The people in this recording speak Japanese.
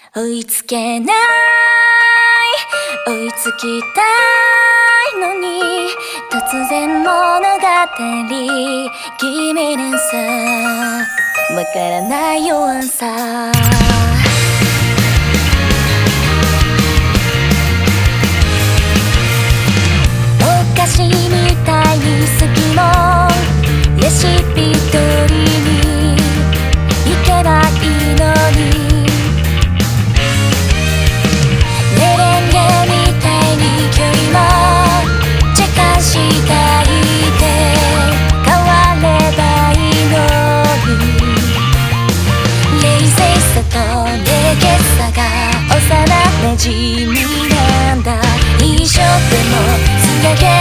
追いつけない追いつきたいのに突然物語君にさわからない弱さお菓子みたいに好きもレシピ通りにいけばいいのに馴染みなんだ一生でもつなげ